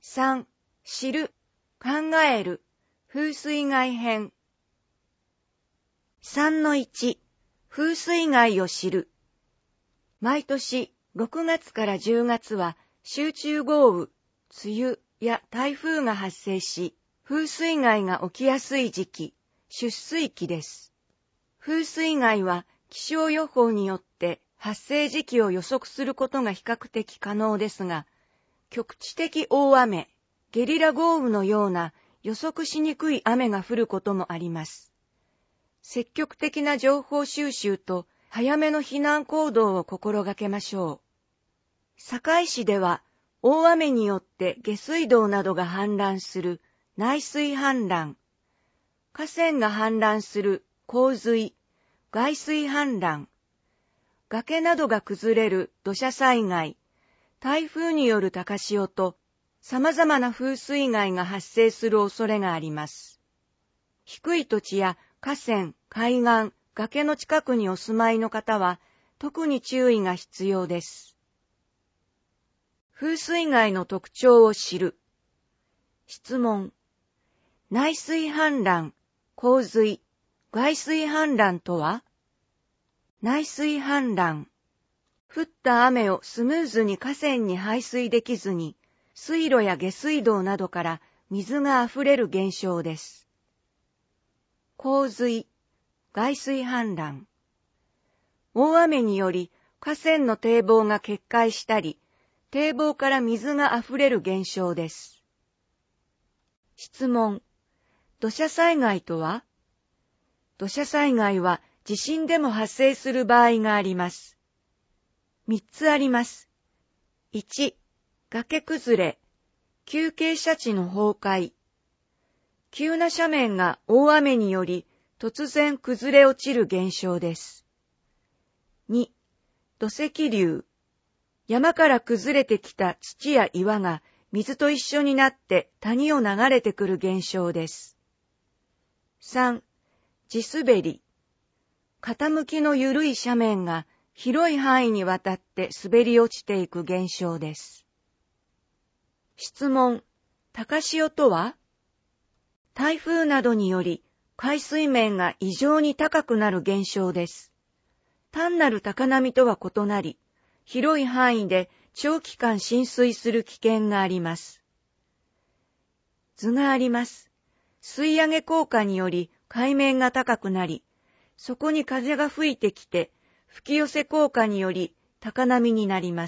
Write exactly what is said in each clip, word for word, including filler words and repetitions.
さん、知る、考える、風水害編。さんのいち、風水害を知る。毎年ろくがつからじゅうがつは集中豪雨、梅雨や台風が発生し、風水害が起きやすい時期、出水期です。風水害は気象予報によって発生時期を予測することが比較的可能ですが、局地的大雨、ゲリラ豪雨のような予測しにくい雨が降ることもあります。積極的な情報収集と早めの避難行動を心がけましょう。堺市では大雨によって下水道などが氾濫する内水氾濫、河川が氾濫する洪水、外水氾濫、崖などが崩れる土砂災害、台風による高潮と様々な風水害が発生する恐れがあります。低い土地や河川、海岸、崖の近くにお住まいの方は特に注意が必要です。風水害の特徴を知る。質問。内水氾濫、洪水、外水氾濫とは？内水氾濫。降った雨をスムーズに河川に排水できずに、水路や下水道などから水があふれる現象です。洪水、外水氾濫。大雨により河川の堤防が決壊したり、堤防から水があふれる現象です。質問。土砂災害とは？土砂災害は地震でも発生する場合があります。みっつあります。いち、崖崩れ、急傾斜地の崩壊。急な斜面が大雨により突然崩れ落ちる現象です。に、土石流。山から崩れてきた土や岩が水と一緒になって谷を流れてくる現象です。さん、地滑り。傾きの緩い斜面が広い範囲にわたって滑り落ちていく現象です。質問。高潮とは？台風などにより海水面が異常に高くなる現象です。単なる高波とは異なり、広い範囲で長期間浸水する危険があります。図があります。吸い上げ効果により海面が高くなり、そこに風が吹いてきて、吹き寄せ効果により高波になります。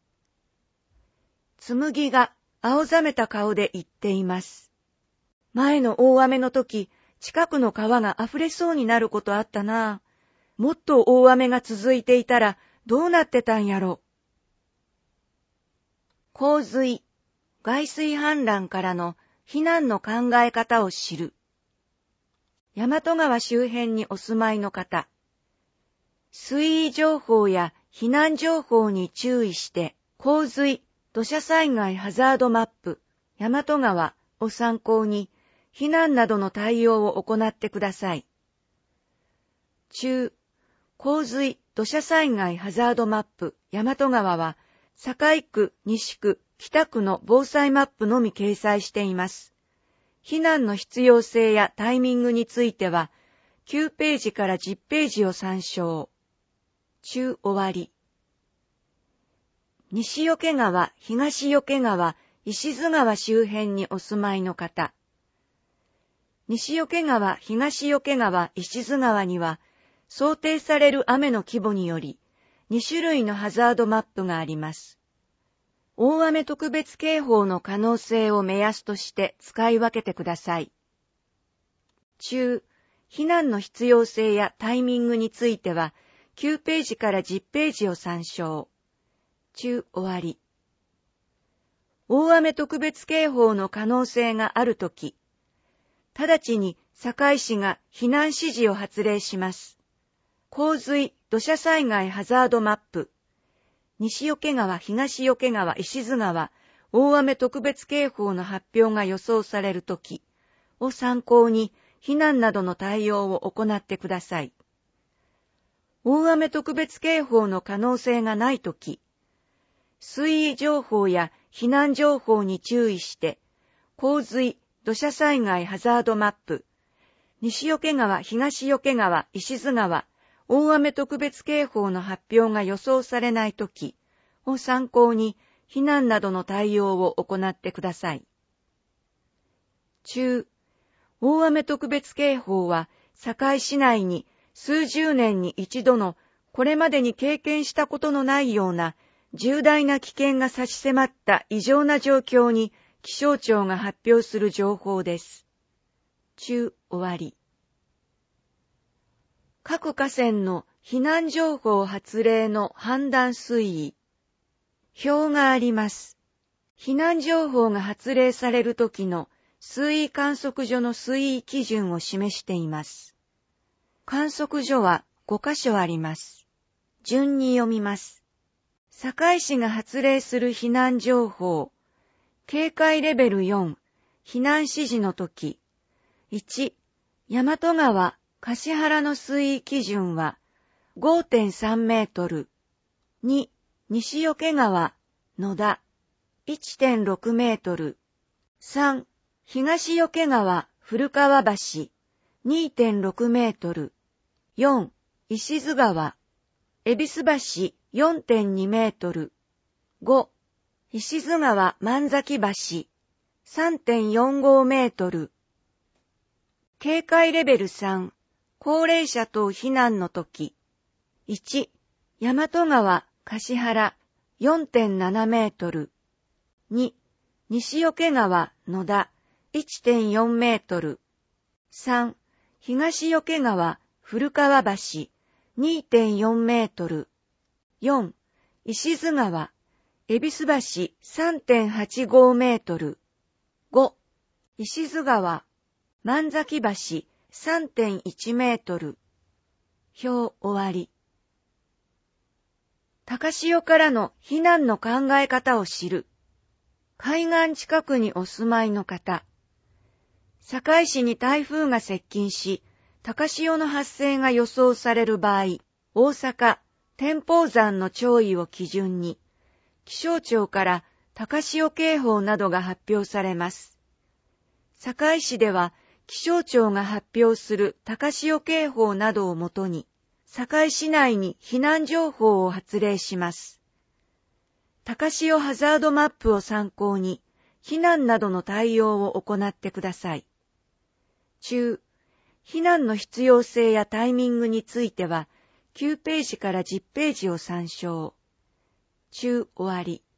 つむぎが青ざめた顔で言っています。前の大雨の時、近くの川が溢れそうになることあったな。もっと大雨が続いていたらどうなってたんやろ。洪水、外水氾濫からの避難の考え方を知る。大和川周辺にお住まいの方。水位情報や避難情報に注意して、洪水、土砂災害ハザードマップ、大和川を参考に、避難などの対応を行ってください。中、洪水、土砂災害ハザードマップ、大和川は、堺区、西区、北区の防災マップのみ掲載しています。避難の必要性やタイミングについては、きゅうページからじゅっページを参照。中終わり。西桶川、東桶川、石津川周辺にお住まいの方。西桶川、東桶川、石津川には、想定される雨の規模により、に種類のハザードマップがあります。大雨特別警報の可能性を目安として使い分けてください。中、避難の必要性やタイミングについては、きゅうページからじゅっページを参照。中終わり。大雨特別警報の可能性があるとき、直ちに堺市が避難指示を発令します。洪水、土砂災害ハザードマップ、西桶川、東桶川、石津川、大雨特別警報の発表が予想されるときを参考に避難などの対応を行ってください。大雨特別警報の可能性がないとき、 水位情報や避難情報に注意して、洪水、土砂災害ハザードマップ、西桶川、東桶川、石津川、大雨特別警報の発表が予想されないときを参考に避難などの対応を行ってください。中、大雨特別警報は堺市内に数十年に一度のこれまでに経験したことのないような重大な危険が差し迫った異常な状況に気象庁が発表する情報です。中、終わり。各河川の避難情報発令の判断水位。表があります。避難情報が発令されるときの水位観測所の水位基準を示しています。観測所はごかしょあります。順に読みます。堺市が発令する避難情報。警戒レベルよん、避難指示のとき。いち、大和川、橿原の水位基準は ごてんさん メートル。に、西桶川、野田、いってんろく メートル。さん、東桶川、古川橋、にてんろく メートル。よん、石津川、恵比寿橋、よんてんに メートル。ご、石津川万崎橋、さんてんよんご メートル。警戒レベルさん、高齢者等避難のとき。いち、大和川、橿原、よんてんなな メートル。に、西桶川、野田、いってんよん メートル。さん、東桶川、古川橋、にてんよん メートル。よん、石津川、恵比寿橋 さんてんはちご メートル。ご、石津川、万崎橋 さんてんいち メートル。表終わり。高潮からの避難の考え方を知る。海岸近くにお住まいの方。堺市に台風が接近し、高潮の発生が予想される場合、大阪、天保山の潮位を基準に、気象庁から高潮警報などが発表されます。堺市では気象庁が発表する高潮警報などをもとに、堺市内に避難情報を発令します。高潮ハザードマップを参考に、避難などの対応を行ってください。中、避難の必要性やタイミングについては、きゅうページからじゅっページを参照。中終わり。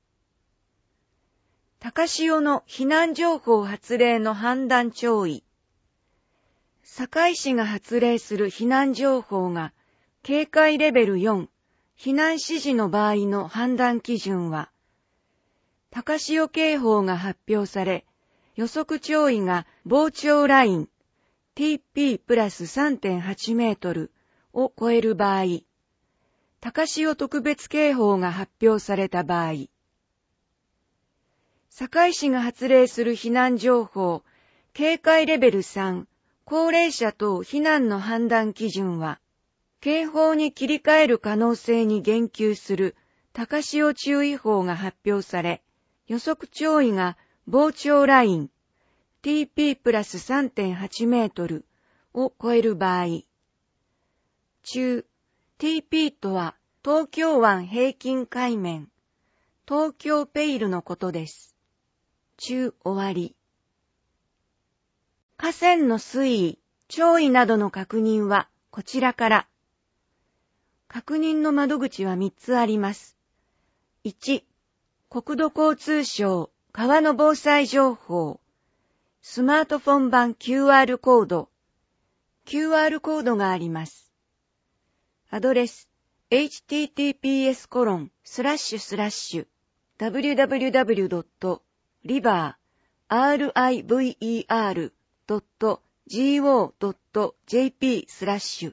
高潮の避難情報発令の判断潮位。堺市が発令する避難情報が警戒レベルよん、避難指示の場合の判断基準は、高潮警報が発表され、予測潮位が防潮ライン ティーピー プラス さんてんはち メートルを超える場合、高潮特別警報が発表された場合、堺市が発令する避難情報、警戒レベルさん、高齢者等避難の判断基準は、警報に切り替える可能性に言及する高潮注意報が発表され、予測潮位が防潮ライン ティーピー プラス さんてんはち メートルを超える場合、中、ティーピー とは東京湾平均海面、東京ペイルのことです。中終わり。河川の水位、潮位などの確認はこちらから。確認の窓口はみっつあります。いち、国土交通省川の防災情報、スマートフォン版 キューアール コード、キューアール コードがあります。アドレス、エイチティーティーピーエスコロンスラッシュスラッシュダブリューダブリューダブリュードットリバードットジーオードットジェーピー スラッシュ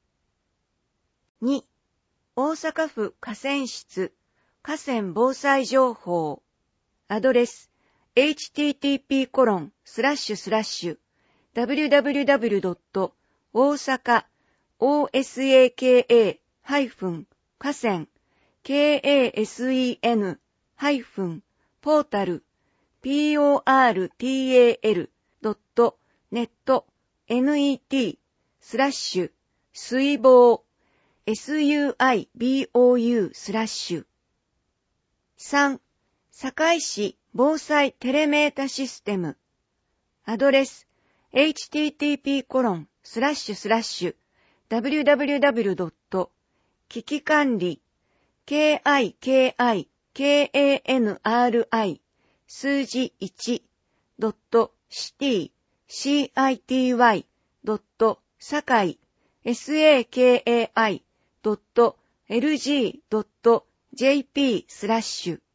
に、大阪府河川室河川防災情報アドレス エイチティーティーピーコロンスラッシュスラッシュダブリューダブリューダブリュードット大阪 オーエスエーケーエー 河川 ケーエーエスイーエヌハイフン、ポータル、ピーオーアールティーエーエル ドット、ネット、ネット、スラッシュ、水防、スユーアイボウ スラッシュ。さん、堺市防災テレメータシステム。アドレス、エイチティーティーピーコロンスラッシュスラッシュダブリューダブリューダブリュードット危機管理 ケーアイケーアイケーエーエヌアールアイ 数字いちドットシティ シーアイティーワイ ドット堺 サkai ドット エルジー ドット ジェーピー スラッシュ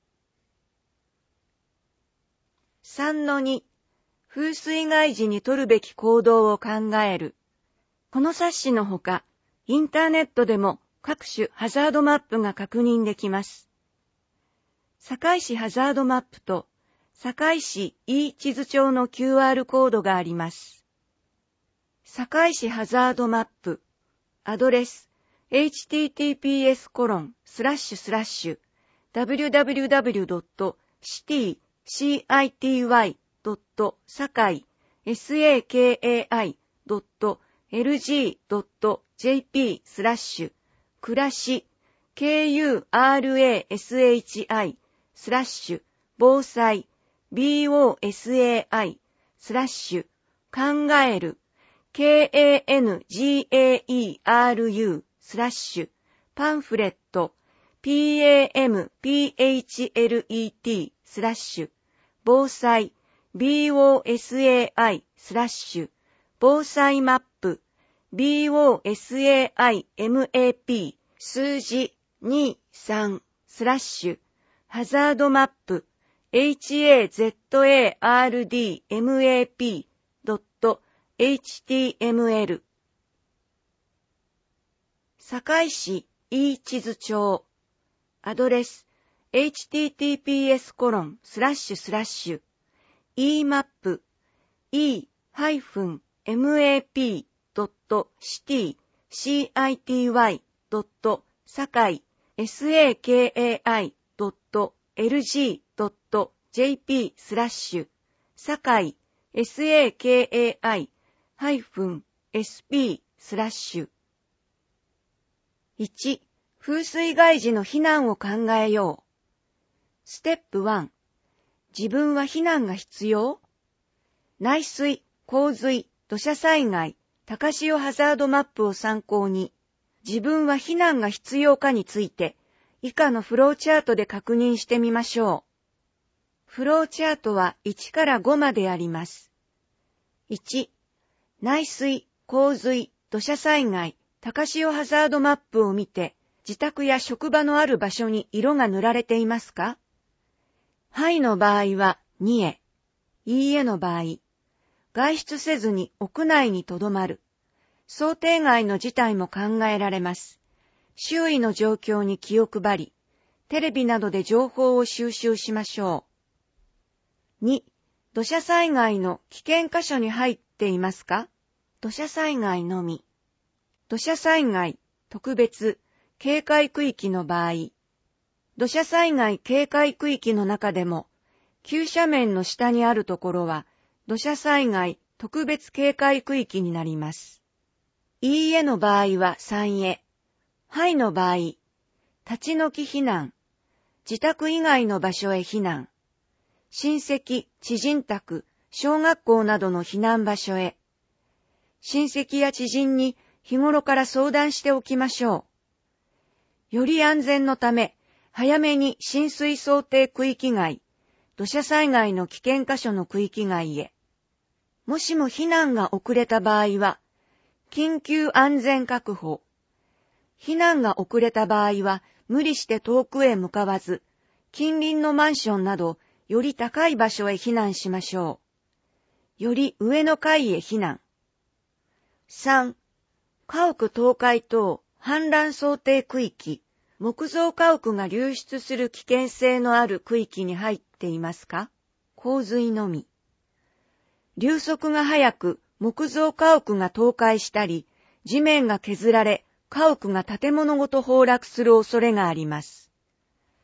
さんのに 風水害時に取るべき行動を考える。この冊子のほか、インターネットでも各種ハザードマップが確認できます。堺市ハザードマップと堺市 e 地図帳の キューアール コードがあります。堺市ハザードマップ、アドレス、エイチティーティーピーエスコロンスラッシュスラッシュダブリューダブリューダブリュードットシティ シーアイティーワイ ドット堺 サkai ドット エルジー ドット ジェーピー スラッシュ暮らし ケーユーアールエーエスエイチアイ スラッシュ防災 ボサイ スラッシュ考える ケーエーエヌジーエーイーアールユー スラッシュパンフレット ピーエーエムピーエイチエルイーティー スラッシュ防災 ボサイ スラッシュ防災マップ ボサイマップ 数字にさんスラッシュハザードマップ ハザードマップ ドット エイチティーエムエル 堺市 e 地図帳アドレス エイチティーティーピーエスコロンスラッシュスラッシュ e マップ e ハイフン マップ ドットシティ シーアイティーワイ ドット堺 サkai ドット エルジー ドット ジェーピー スラッシュ堺 sakai ハイフン エスピー スラッシュいち風水害時の避難を考えよう。ステップいち自分は避難が必要？内水、洪水、土砂災害、高潮ハザードマップを参考に、自分は避難が必要かについて、以下のフローチャートで確認してみましょう。フローチャートはいちからごまであります。いち、内水、洪水、土砂災害、高潮ハザードマップを見て、自宅や職場のある場所に色が塗られていますか？はいの場合はにへ、いいえの場合、外出せずに屋内にとどまる。想定外の事態も考えられます。周囲の状況に気を配り、テレビなどで情報を収集しましょう。に、土砂災害の危険箇所に入っていますか？土砂災害のみ。土砂災害特別警戒区域の場合、土砂災害警戒区域の中でも、急斜面の下にあるところは、土砂災害特別警戒区域になります。いいえの場合はさんへ、はいの場合、立ち退き避難、自宅以外の場所へ避難、親戚、知人宅、小学校などの避難場所へ、親戚や知人に日頃から相談しておきましょう。より安全のため、早めに浸水想定区域外、土砂災害の危険箇所の区域外へ。もしも避難が遅れた場合は、緊急安全確保。避難が遅れた場合は、無理して遠くへ向かわず、近隣のマンションなど、より高い場所へ避難しましょう。より上の階へ避難。さん、家屋倒壊等氾濫想定区域、木造家屋が流出する危険性のある区域に入っていますか？洪水のみ。流速が速く木造家屋が倒壊したり、地面が削られ、家屋が建物ごと崩落する恐れがあります。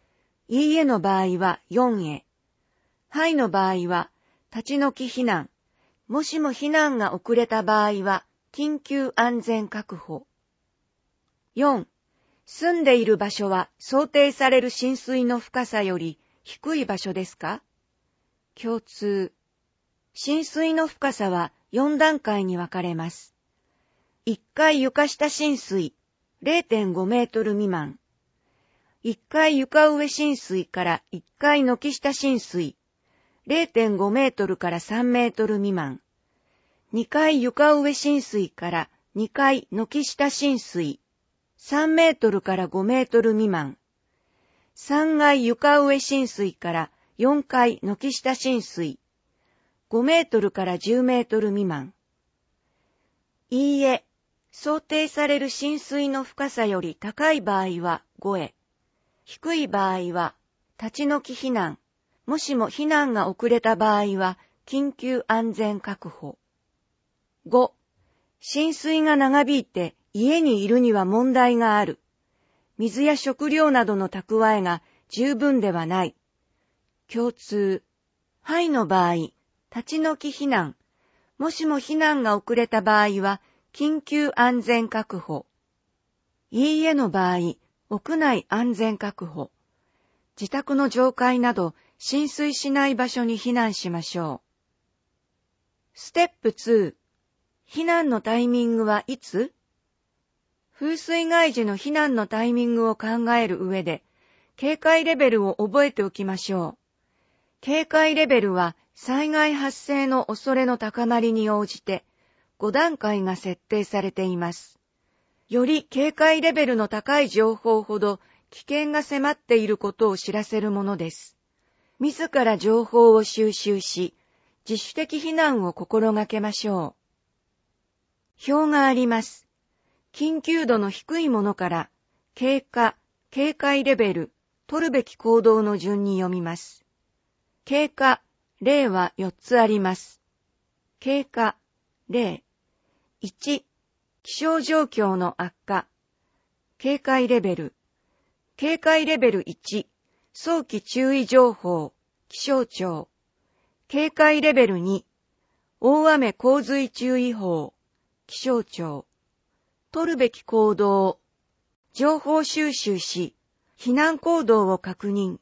いいえの場合はよんへ。はいの場合は、立ち退き避難。もしも避難が遅れた場合は、緊急安全確保。よん、住んでいる場所は想定される浸水の深さより低い場所ですか？共通。浸水の深さはよん段階に分かれます。いっかい床下浸水 れいてんご メートル未満。いっかい床上浸水からいっかい軒下浸水 れいてんご メートルからさんメートル未満。にかい床上浸水からにかい軒下浸水さんメートルからごメートル未満。さんがい床上浸水からよんかい軒下浸水ごメートルからじゅうメートル未満。いいえ、想定される浸水の深さより高い場合はごへ。低い場合は立ち退き避難。もしも避難が遅れた場合は緊急安全確保。ご、浸水が長引いて家にいるには問題がある。水や食料などの蓄えが十分ではない。共通。はいの場合、立ち退き避難。もしも避難が遅れた場合は緊急安全確保。いいえの場合、屋内安全確保。自宅の上階など浸水しない場所に避難しましょう。ステップに、避難のタイミングはいつ？風水害時の避難のタイミングを考える上で、警戒レベルを覚えておきましょう。警戒レベルは災害発生の恐れの高まりに応じてご段階が設定されています。より警戒レベルの高い情報ほど危険が迫っていることを知らせるものです。自ら情報を収集し、自主的避難を心がけましょう。表があります。緊急度の低いものから、経過、警戒レベル、取るべき行動の順に読みます。経過、例はよっつあります。経過、例。いち、気象状況の悪化。警戒レベル。警戒レベルいち、早期注意情報、気象庁。警戒レベルに、大雨洪水注意報、気象庁。取るべき行動。情報収集し、避難行動を確認。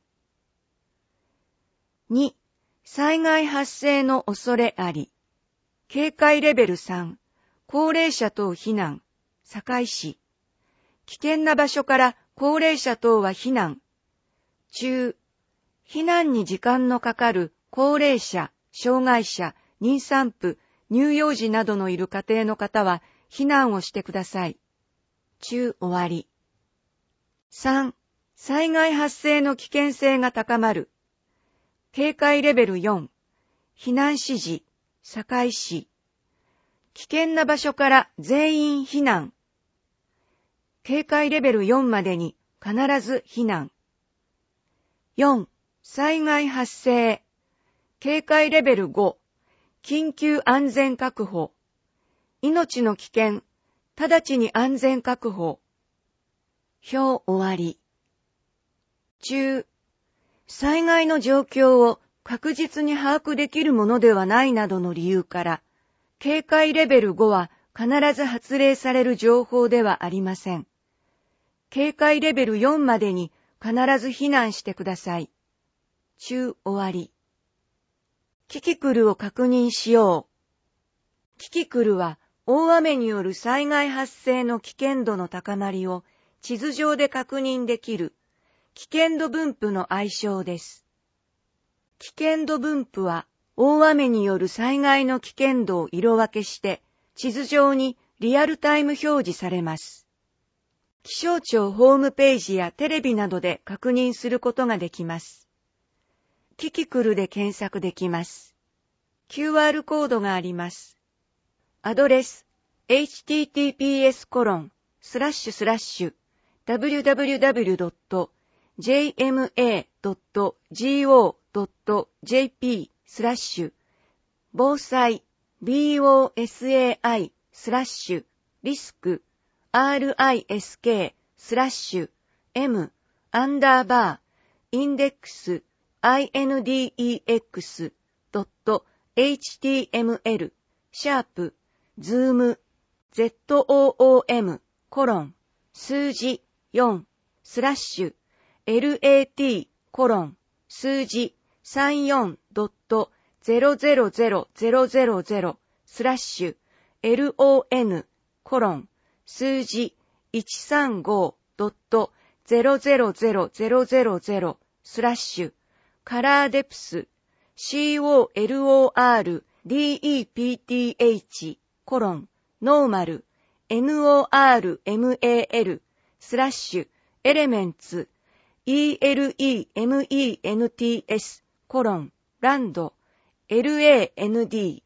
に、災害発生の恐れあり。警戒レベルさん、高齢者等避難、堺市。危険な場所から高齢者等は避難。中、避難に時間のかかる高齢者、障害者、妊産婦、乳幼児などのいる家庭の方は避難をしてください。中終わり。さん、災害発生の危険性が高まる。警戒レベルよん、避難指示、堺市。危険な場所から全員避難。警戒レベルよんまでに必ず避難。よん、災害発生。警戒レベルご、緊急安全確保。命の危険、直ちに安全確保。表終わり。中、災害の状況を確実に把握できるものではないなどの理由から、警戒レベルごは必ず発令される情報ではありません。警戒レベルよんまでに必ず避難してください。中終わり。キキクルを確認しよう。キキクルは大雨による災害発生の危険度の高まりを地図上で確認できる危険度分布の愛称です。危険度分布は大雨による災害の危険度を色分けして地図上にリアルタイム表示されます。気象庁ホームページやテレビなどで確認することができます。キキクルで検索できます。キューアール コードがあります。アドレス エイチティーティーピーエスコロンスラッシュスラッシュダブリュダブリュダブリュドットジェイエムエードットジーオードットジェーピースラッシュ防災 ビーオーエスエーアイ スラッシュリスク アールアイエスケー スラッシュ M アンダーバーインデックス インデックス ドット エイチティーエムエル シャープ zoom zoom コロン数字よんスラッシュ lat コロン数字 さんじゅうよん ドット ゼロゼロゼロゼロゼロゼロ スラッシュ lon コロン数字 いちさんご ドット ゼロゼロゼロゼロゼロゼロ スラッシュカラーデプス colordepth コロンノーマル normal スラッシュエレメンツ elements コロンランド land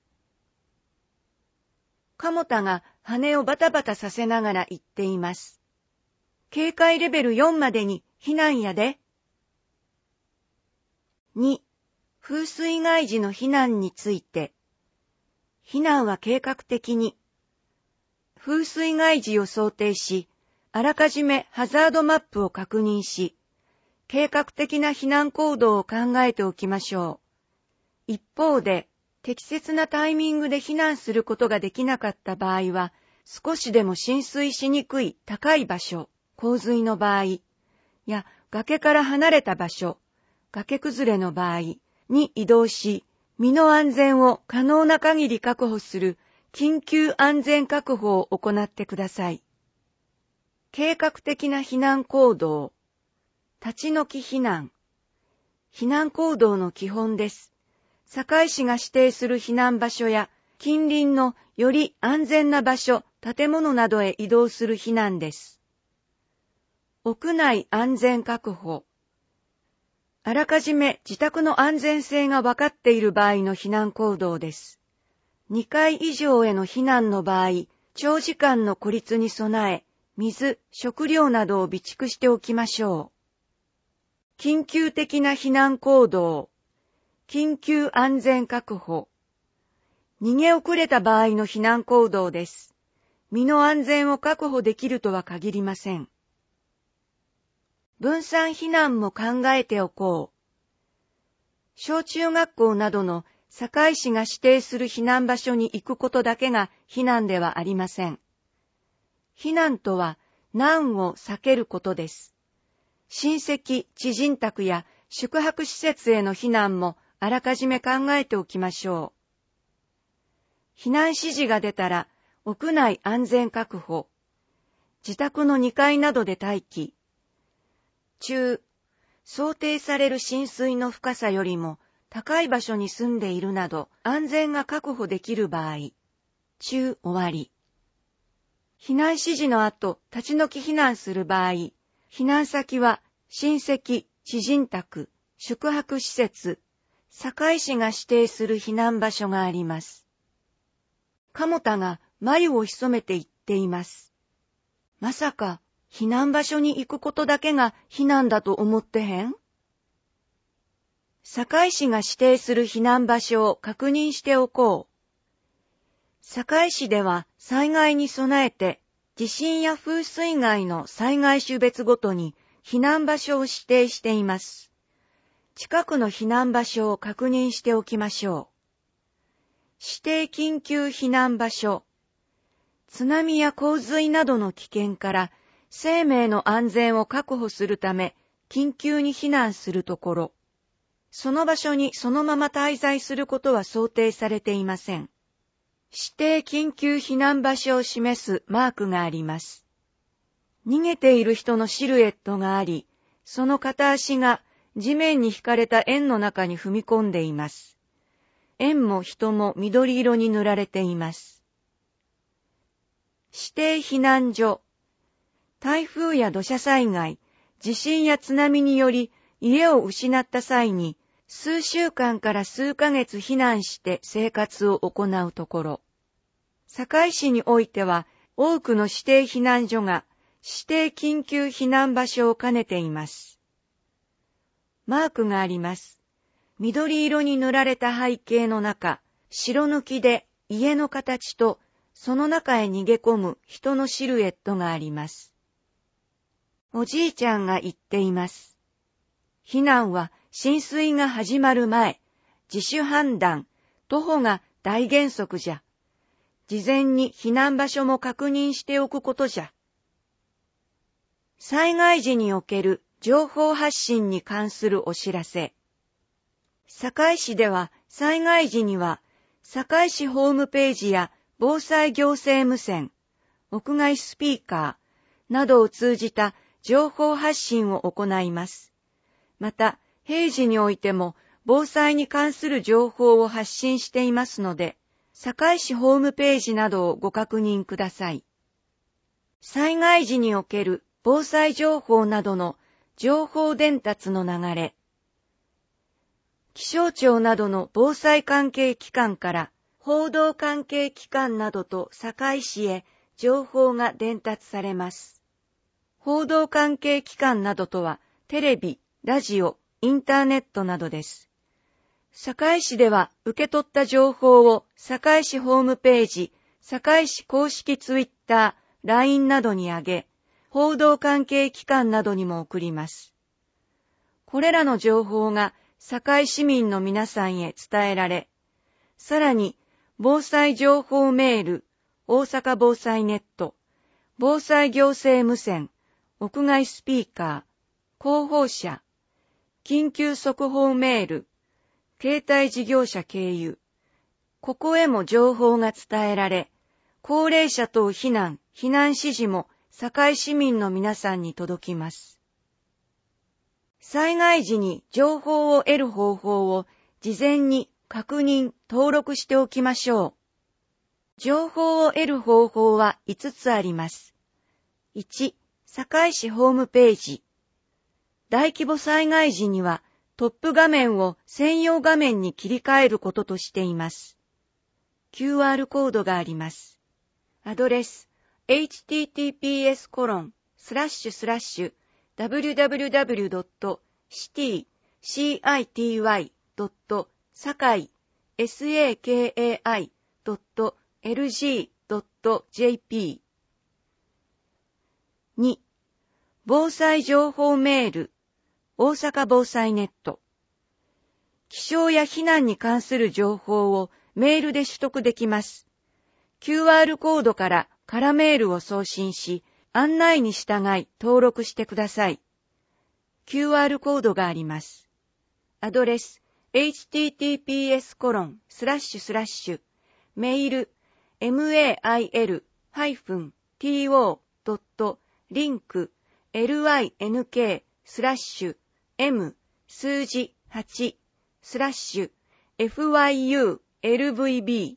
鴨田が羽をバタバタさせながら言っています。警戒レベルよんまでに避難やで。に、風水害時の避難について。避難は計画的に。風水害時を想定し、あらかじめハザードマップを確認し、計画的な避難行動を考えておきましょう。一方で、適切なタイミングで避難することができなかった場合は、少しでも浸水しにくい高い場所、洪水の場合、や崖から離れた場所、崖崩れの場合に移動し、身の安全を可能な限り確保する緊急安全確保を行ってください。計画的な避難行動、立ち退き避難。避難行動の基本です。堺市が指定する避難場所や近隣のより安全な場所、建物などへ移動する避難です。屋内安全確保。あらかじめ自宅の安全性が分かっている場合の避難行動です。にかい以上への避難の場合、長時間の孤立に備え、水、食料などを備蓄しておきましょう。緊急的な避難行動。緊急安全確保。逃げ遅れた場合の避難行動です。身の安全を確保できるとは限りません。分散避難も考えておこう。小中学校などの堺市が指定する避難場所に行くことだけが避難ではありません。避難とは難を避けることです。親戚、知人宅や宿泊施設への避難もあらかじめ考えておきましょう。避難指示が出たら、屋内安全確保。自宅のにかいなどで待機。中、想定される浸水の深さよりも高い場所に住んでいるなど安全が確保できる場合。中終わり。避難指示の後、立ち退き避難する場合、避難先は親戚、知人宅、宿泊施設、堺市が指定する避難場所があります。鴨田が眉を潜めて言っています。まさか、避難場所に行くことだけが避難だと思ってへん？堺市が指定する避難場所を確認しておこう。堺市では災害に備えて、地震や風水害の災害種別ごとに避難場所を指定しています。近くの避難場所を確認しておきましょう。指定緊急避難場所。津波や洪水などの危険から生命の安全を確保するため緊急に避難するところ。その場所にそのまま滞在することは想定されていません。指定緊急避難場所を示すマークがあります。逃げている人のシルエットがあり、その片足が地面に引かれた円の中に踏み込んでいます。円も人も緑色に塗られています。指定避難所。台風や土砂災害、地震や津波により家を失った際に数週間から数ヶ月避難して生活を行うところ。堺市においては多くの指定避難所が指定緊急避難場所を兼ねています。マークがあります。緑色に塗られた背景の中、白抜きで家の形とその中へ逃げ込む人のシルエットがあります。おじいちゃんが言っています。 避難は浸水が始まる前、自主判断、徒歩が大原則じゃ。事前に避難場所も確認しておくことじゃ。災害時における情報発信に関するお知らせ。堺市では災害時には、堺市ホームページや防災行政無線、屋外スピーカーなどを通じた情報発信を行います。また、平時においても防災に関する情報を発信していますので、堺市ホームページなどをご確認ください。災害時における防災情報などの情報伝達の流れ。気象庁などの防災関係機関から報道関係機関などと堺市へ情報が伝達されます。報道関係機関などとはテレビ、ラジオ、インターネットなどです。堺市では受け取った情報を堺市ホームページ、堺市公式ツイッター、ライン などに上げ、報道関係機関などにも送ります。これらの情報が堺市民の皆さんへ伝えられ、さらに防災情報メール、大阪防災ネット、防災行政無線、屋外スピーカー、広報車、緊急速報メール、携帯事業者経由、ここへも情報が伝えられ、高齢者等避難、避難指示も堺市民の皆さんに届きます。災害時に情報を得る方法を事前に確認、登録しておきましょう。情報を得る方法はいつつあります。いち、堺市ホームページ。大規模災害時にはトップ画面を専用画面に切り替えることとしています。キューアール コードがあります。アドレス エイチティーティーピーエスコロンスラッシュスラッシュダブリューダブリューダブリュードットシティシーアイティーワイドットサカイエスエーケーエーアイドットエルジードットジェーピー に、防災情報メール、大阪防災ネット。気象や避難に関する情報をメールで取得できます。キューアール コードから空メールを送信し、案内に従い登録してください。キューアール コードがあります。アドレス エイチティーティーピーエスコロンスラッシュスラッシュメール メール ドットリンク リンク スラッシュ m 数字はちスラッシュ ファイユーエルブイビー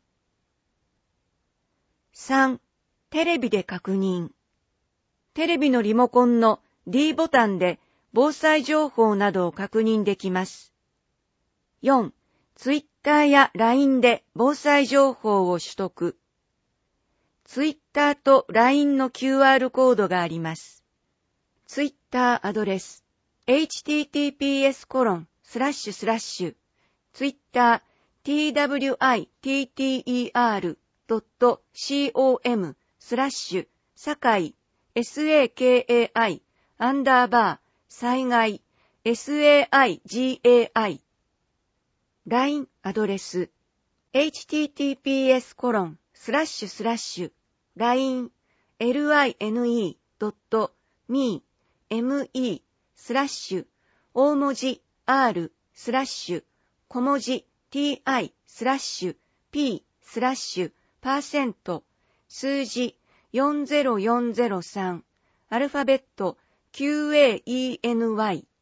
さん. テレビで確認。テレビのリモコンの D ボタンで防災情報などを確認できます。よん. ツイッターや ライン で防災情報を取得。ツイッターと ライン の キューアール コードがあります。ツイッターアドレス エイチティーティーピーエスコロンスラッシュスラッシュツイッター トゥイッター ドット コム スラッシュ堺 サカイ アンダーバー災害 サガイ ライン アドレス エイチティーティーピーエスコロンスラッシュスラッシュライン ライン ドット ミー スラッシュ大文字 R スラッシュ小文字 Ti スラッシュ P スラッシュパーセント数字よんゼロよんゼロさんアルファベット キューエーイーエヌワイ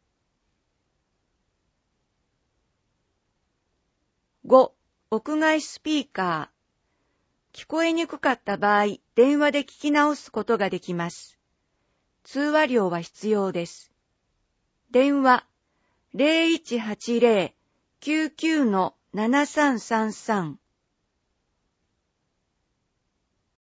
ご. 屋外スピーカー。聞こえにくかった場合、電話で聞き直すことができます。通話料は必要です。電話 ゼロいちはちゼロ きゅうきゅう ななさんさんさん